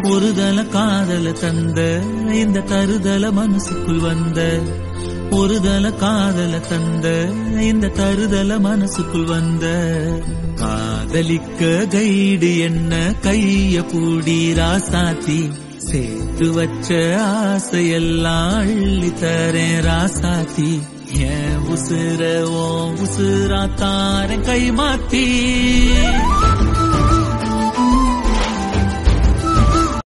ஒருதல காதல தந்த இந்த தருதல மனசுக்குள் வந்த ஒருதல காதல தந்த இந்த தருதல மனசுக்குள் வந்த காதலிக்க கைடு என்ன கைய பூடி ராசாத்தி சேர்த்து வச்ச ஆசையெல்லாம் அள்ளி தரேன் ராசாத்தி என் உசுர ஓ உசுரா தாரேன் கை மாத்தி